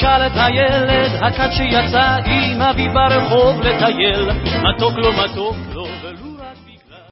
תשאל את הילד הכת שיצא עם אבי ברחוב לטייל, מתוק לא מתוק